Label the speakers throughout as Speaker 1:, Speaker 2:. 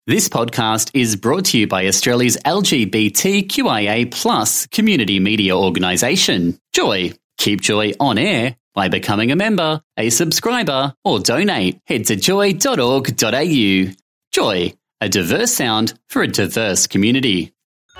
Speaker 1: This podcast is brought to you by Australia's LGBTQIA+ community media organisation, Joy. Keep Joy on air by becoming a member, a subscriber, or donate. Head to joy.org.au. Joy, a diverse sound for a diverse community.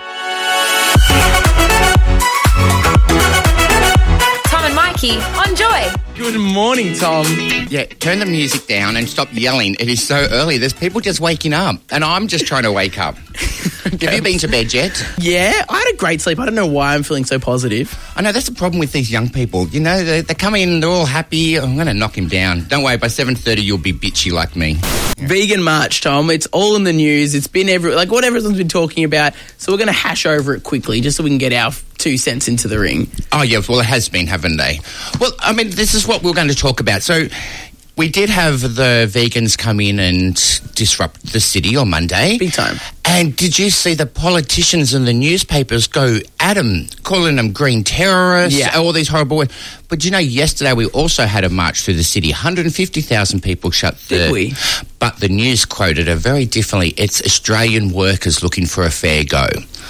Speaker 2: Tom and Mikey on Joy.
Speaker 3: Good morning, Tom.
Speaker 4: Yeah, turn the music down and stop yelling. It is so early. There's people just waking up, and I'm just trying to wake up. Okay. Have you been to bed yet?
Speaker 3: Yeah, I had a great sleep. I don't know why I'm feeling so positive.
Speaker 4: I know, that's the problem with these young people. You know, they come in, they're all happy. I'm going to knock him down. Don't worry, by 7:30 you'll be bitchy like me. Yeah.
Speaker 3: Vegan March, Tom. It's all in the news. It's been what everyone's been talking about. So we're going to hash over it quickly just so we can get our 2 cents into the ring.
Speaker 4: Oh, yeah, well, it has been, haven't they? Well, I mean, this is what we're going to talk about. So we did have the vegans come in and disrupt the city on Monday.
Speaker 3: Big time.
Speaker 4: And did you see the politicians and the newspapers go at them, calling them green terrorists, all these horrible words? But you know, yesterday we also had a march through the city. 150,000 people shut the...
Speaker 3: Did we?
Speaker 4: But the news quoted it very differently. It's Australian workers looking for a fair go.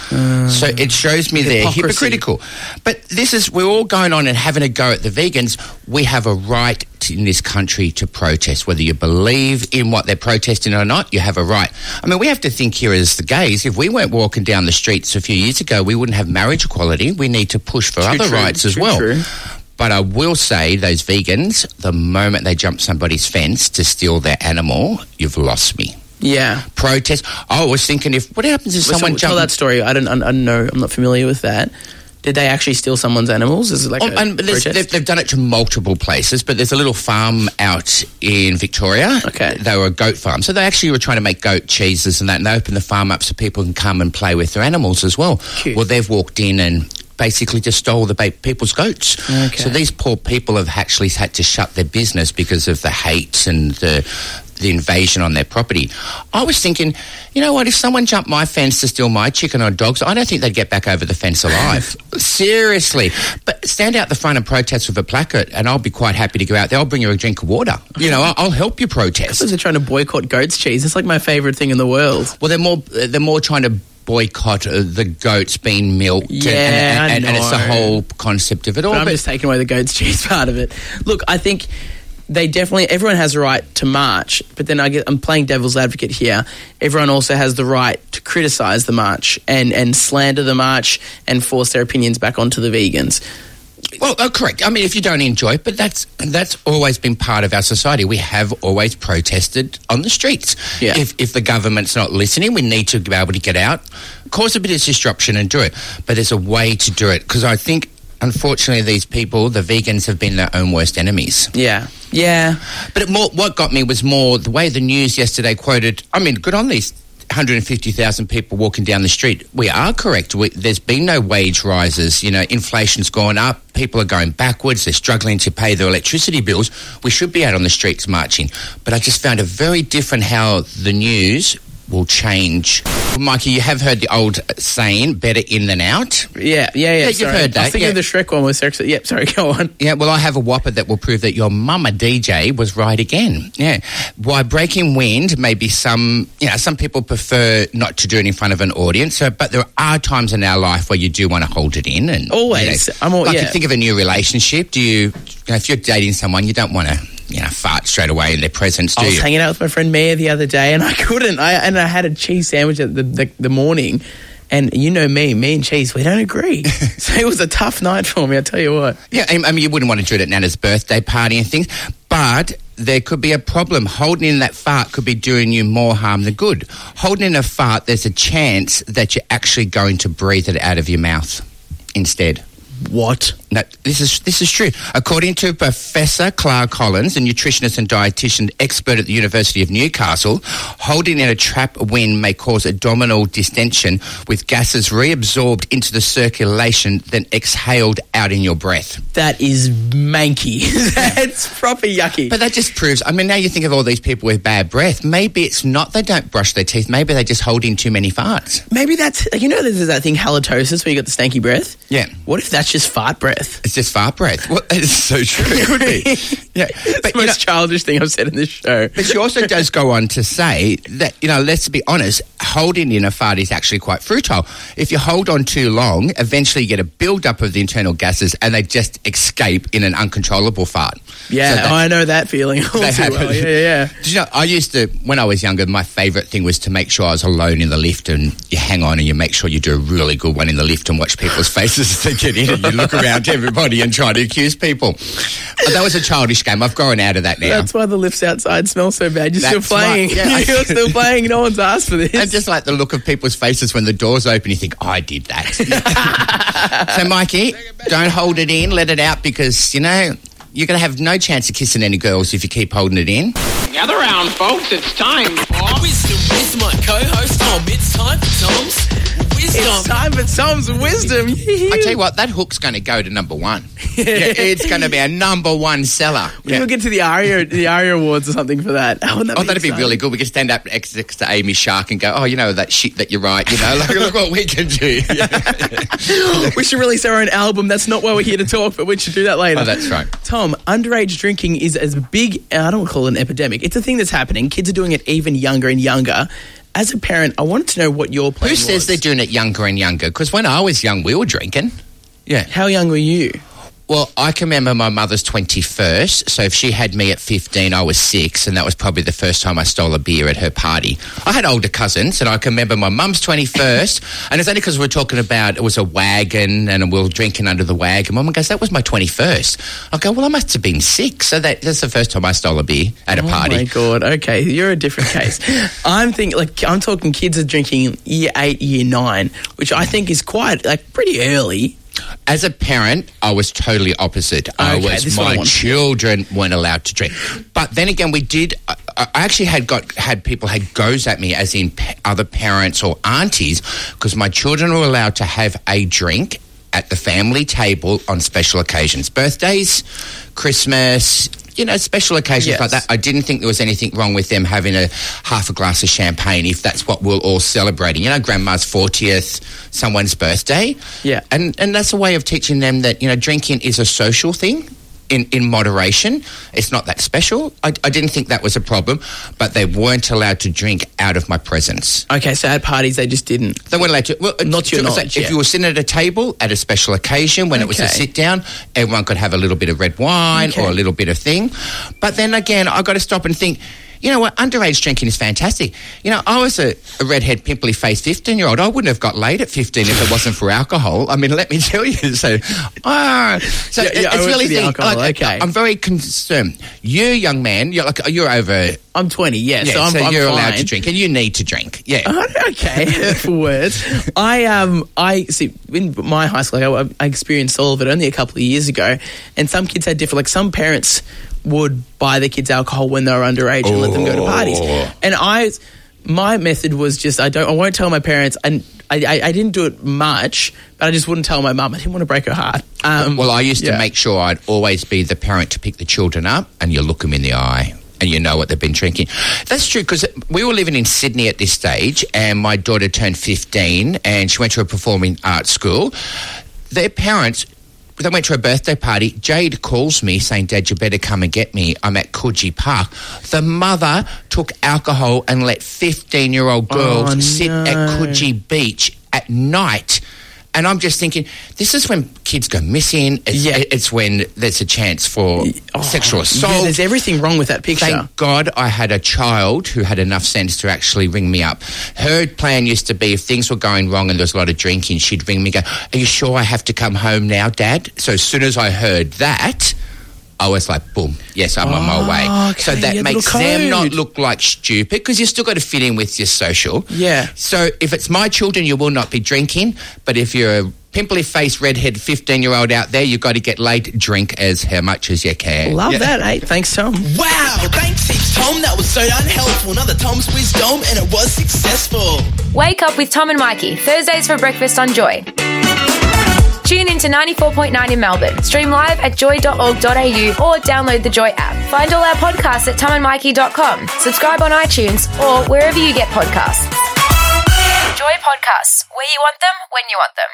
Speaker 4: So it shows me they're hypocritical. But this is, we're all going on and having a go at the vegans. We have a right in this country to protest. Whether you believe in what they're protesting or not, you have a right. I mean, we have to think here as the gays. If we weren't walking down the streets a few years ago, we wouldn't have marriage equality. We need to push for other rights as well.
Speaker 3: True.
Speaker 4: But I will say, those vegans, the moment they jump somebody's fence to steal their animal, you've lost me.
Speaker 3: Yeah.
Speaker 4: Protest. I was thinking, what happens if someone jumps...
Speaker 3: Tell that story. I don't know. I'm not familiar with that. Did they actually steal someone's animals? Is it like
Speaker 4: they've done it to multiple places, but there's a little farm out in Victoria.
Speaker 3: Okay.
Speaker 4: They were a goat farm. So they actually were trying to make goat cheeses and that, and they opened the farm up so people can come and play with their animals as well.
Speaker 3: Cute.
Speaker 4: Well, they've walked in and basically just stole the people's goats.
Speaker 3: Okay.
Speaker 4: So these poor people have actually had to shut their business because of the hate and the invasion on their property. I was thinking, you know what, if someone jumped my fence to steal my chicken or dogs, I don't think they'd get back over the fence alive. Seriously. But stand out the front and protest with a placard, and I'll be quite happy to go out there. I'll bring you a drink of water. You know, I'll help you protest.
Speaker 3: Because they're trying to boycott goat's cheese. It's like my favourite thing in the world.
Speaker 4: Well, they're more trying to boycott the goats being milked.
Speaker 3: Yeah,
Speaker 4: and it's the whole concept of it all.
Speaker 3: But I'm just taking away the goat's cheese part of it. Look, I think... everyone has a right to march, but then I'm playing devil's advocate here. Everyone also has the right to criticise the march and slander the march and force their opinions back onto the vegans.
Speaker 4: Well, correct. I mean, if you don't enjoy it, but that's always been part of our society. We have always protested on the streets.
Speaker 3: Yeah.
Speaker 4: If the government's not listening, we need to be able to get out, cause a bit of disruption and do it. But there's a way to do it, because I think, unfortunately, these people, the vegans, have been their own worst enemies.
Speaker 3: Yeah. Yeah.
Speaker 4: But what got me was more the way the news yesterday quoted, I mean, good on these 150,000 people walking down the street. We are correct. There's been no wage rises. You know, inflation's gone up. People are going backwards. They're struggling to pay their electricity bills. We should be out on the streets marching. But I just found it very different how the news will change. Well, Mikey, you have heard the old saying, better in than out?
Speaker 3: Yeah,
Speaker 4: you've heard that.
Speaker 3: I was thinking of the Shrek one with sex. Yep, sorry, go on.
Speaker 4: Yeah, well, I have a whopper that will prove that your mama DJ was right again. Yeah. Why breaking wind, maybe some people prefer not to do it in front of an audience, but there are times in our life where you do want to hold it in. And
Speaker 3: always.
Speaker 4: You think of a new relationship, if you're dating someone, you don't want to fart straight away in their presence, do you?
Speaker 3: I was hanging out with my friend Mia the other day, and I couldn't. I had a cheese sandwich at the morning, and you know me and cheese, we don't agree. So it was a tough night for me, I tell you what.
Speaker 4: Yeah, I mean, you wouldn't want to do it at Nana's birthday party and things, but there could be a problem. Holding in that fart could be doing you more harm than good. Holding in a fart, there's a chance that you're actually going to breathe it out of your mouth instead.
Speaker 3: What?
Speaker 4: No, this is true. According to Professor Clara Collins, a nutritionist and dietitian expert at the University of Newcastle, holding in a trap wind may cause abdominal distension with gases reabsorbed into the circulation then exhaled out in your breath.
Speaker 3: That is manky. That's proper yucky.
Speaker 4: But that just proves, I mean, now you think of all these people with bad breath, maybe it's not they don't brush their teeth, maybe they just hold in too many farts.
Speaker 3: Maybe that's, there's that thing halitosis where you got the stanky breath.
Speaker 4: Yeah.
Speaker 3: What if that's It's just fart breath.
Speaker 4: It's just fart breath. Well, it's so true. It could be. Yeah.
Speaker 3: It's the most childish thing I've said in this show.
Speaker 4: But she also does go on to say that, let's be honest, holding in a fart is actually quite futile. If you hold on too long, eventually you get a build-up of the internal gases and they just escape in an uncontrollable fart.
Speaker 3: Yeah, I know that feeling all too well. Yeah.
Speaker 4: Did you know, I used to, when I was younger, my favourite thing was to make sure I was alone in the lift, and you hang on and you make sure you do a really good one in the lift and watch people's faces as they get in, and you look around to everybody and try to accuse people. But that was a childish game. I've grown out of that now.
Speaker 3: That's why the lifts outside smell so bad. You're still playing.
Speaker 4: Yeah.
Speaker 3: You're still playing. No one's asked for this.
Speaker 4: And just like the look of people's faces when the doors open, you think, I did that. So, Mikey, don't hold it in. Let it out, because, you're going to have no chance of kissing any girls if you keep holding it in.
Speaker 5: Gather round, folks. It's time for
Speaker 6: Wisdom with my co-host Tom. It's time for Tom's Wisdom.
Speaker 3: It's time for Tom's Wisdom.
Speaker 4: I tell you what, that hook's going to go to number one. It's going to be a number one seller.
Speaker 3: We'll get to the ARIA Awards or something for that.
Speaker 4: That'd be really good. We could stand up next to Amy Shark and go, that shit that you write, look what we can do.
Speaker 3: We should release our own album. That's not why we're here to talk, but we should do that later.
Speaker 4: Oh, that's right.
Speaker 3: Tom, underage drinking is as big, I don't call it an epidemic. It's a thing that's happening. Kids are doing it even younger and younger. As a parent, I wanted to know what your plan was.
Speaker 4: Who says they're doing it younger and younger? Because when I was young, we were drinking. Yeah.
Speaker 3: How young were you?
Speaker 4: Well, I can remember my mother's 21st, so if she had me at 15, I was 6, and that was probably the first time I stole a beer at her party. I had older cousins, and I can remember my mum's 21st, and it's only because we were talking about it was a wagon, and we were drinking under the wagon. Mum goes, that was my 21st. I go, well, I must have been 6, so that's the first time I stole a beer at a party.
Speaker 3: Oh, my God. Okay, you're a different case. I'm talking kids are drinking year 8, year 9, which I think is quite, pretty early.
Speaker 4: As a parent, I was totally opposite. My children weren't allowed to drink. But then again, we did. I actually had people had goes at me, as in other parents or aunties, because my children were allowed to have a drink at the family table on special occasions, birthdays, Christmas. Special occasions like that. I didn't think there was anything wrong with them having half a glass of champagne if that's what we're all celebrating. Grandma's 40th, someone's birthday.
Speaker 3: Yeah.
Speaker 4: And that's a way of teaching them that, drinking is a social thing in moderation. It's not that special. I didn't think that was a problem, but they weren't allowed to drink out of my presence.
Speaker 3: Okay, so at parties they just didn't.
Speaker 4: They weren't allowed to. Well,
Speaker 3: not to your knowledge.
Speaker 4: If you were sitting at a table at a special occasion when it was a sit down, everyone could have a little bit of red wine or a little bit of thing. But then again, I got to stop and think, you know what, underage drinking is fantastic. I was a redhead, pimply-faced 15-year-old. I wouldn't have got laid at 15 if it wasn't for alcohol. I mean, let me tell you. It's really the alcohol. I'm very concerned. You, young man, you're over.
Speaker 3: I'm 20. Yeah, so I'm
Speaker 4: you're
Speaker 3: fine.
Speaker 4: allowed to drink, and you need to drink. Yeah.
Speaker 3: Okay, for words. I see in my high school. I experienced all of it only a couple of years ago, and some kids had different. Some parents would buy their kids alcohol when they were underage and let them go to parties. And my method was just I won't tell my parents, and I didn't do it much, but I just wouldn't tell my mum. I didn't want to break her heart.
Speaker 4: Well, I used to make sure I'd always be the parent to pick the children up, and you look them in the eye and you know what they've been drinking. That's true, because we were living in Sydney at this stage, and my daughter turned 15 and she went to a performing arts school. Their parents, they went to a birthday party. Jade calls me saying, Dad, you better come and get me. I'm at Coogee Park. The mother took alcohol and let 15-year-old girls sit at Coogee Beach at night. And I'm just thinking, this is when kids go missing. It's when there's a chance for sexual assault.
Speaker 3: Yeah, there's everything wrong with that picture.
Speaker 4: Thank God I had a child who had enough sense to actually ring me up. Her plan used to be, if things were going wrong and there was a lot of drinking, she'd ring me and go, are you sure I have to come home now, Dad? So as soon as I heard that, I was like, boom, yes, I'm on my way.
Speaker 3: Okay,
Speaker 4: so that makes them not look like stupid, because you still got to fit in with your social.
Speaker 3: Yeah.
Speaker 4: So if it's my children, you will not be drinking, but if you're a pimply-faced, redhead 15-year-old out there, you've got to get laid, drink as much as you can.
Speaker 3: Love that, eh? Thanks, Tom.
Speaker 6: Wow, thanks heaps, Tom. That was so unhelpful. Another Tom's Wisdom, and it was successful.
Speaker 2: Wake up with Tom and Mikey, Thursdays for breakfast on Joy. Tune in to 94.9 in Melbourne. Stream live at joy.org.au or download the Joy app. Find all our podcasts at tomandmikey.com. Subscribe on iTunes or wherever you get podcasts. Joy Podcasts, where you want them, when you want them.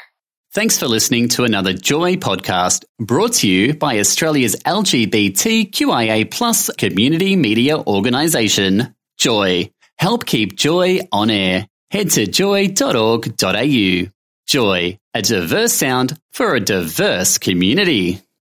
Speaker 1: Thanks for listening to another Joy podcast brought to you by Australia's LGBTQIA+ community media organisation, Joy. Help keep Joy on air. Head to joy.org.au. Joy, a diverse sound for a diverse community.